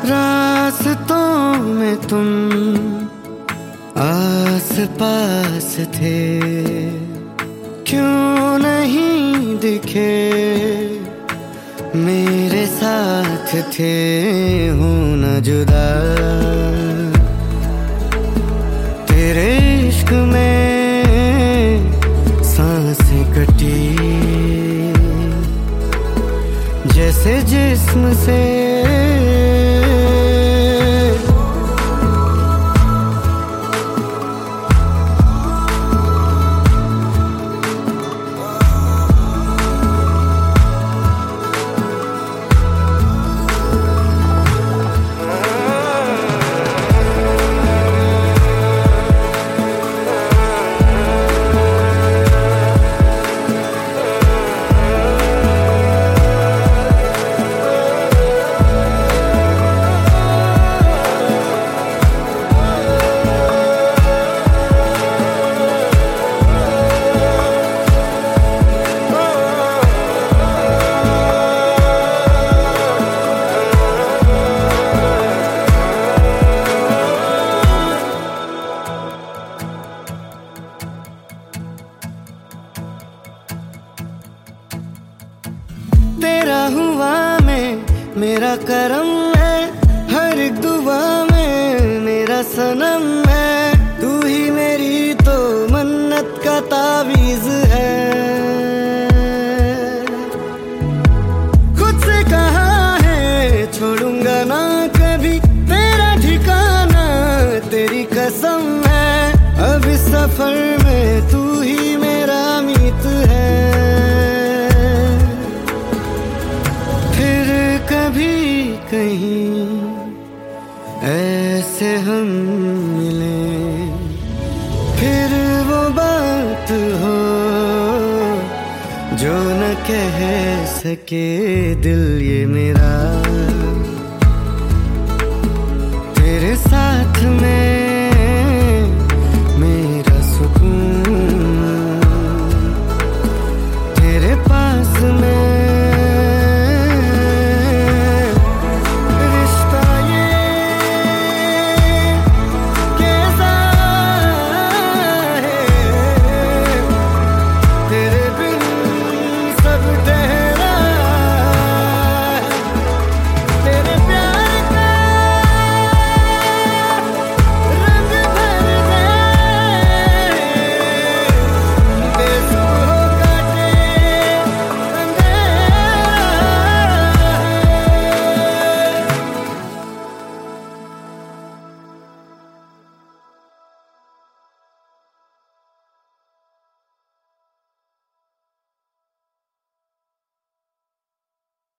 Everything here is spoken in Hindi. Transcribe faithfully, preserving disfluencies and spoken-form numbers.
रास्तों में तुम आस पास थे, क्यों नहीं दिखे मेरे साथ थे, हूँ न जुदा तेरे इश्क में सांसें कटी, जैसे जिस्म से तेरा हुआ मैं मेरा करम है, हर एक दुआ में मेरा सनम है, तू ही मेरी तो मन्नत का तावीज़ है। खुद से कहा है छोड़ूंगा ना कभी तेरा ठिकाना, तेरी कसम है अब इस सफर में तू ही मेरा मीत है। कभी कहीं ऐसे हम मिले, फिर वो बात हो जो न कह सके दिल ये मेरा।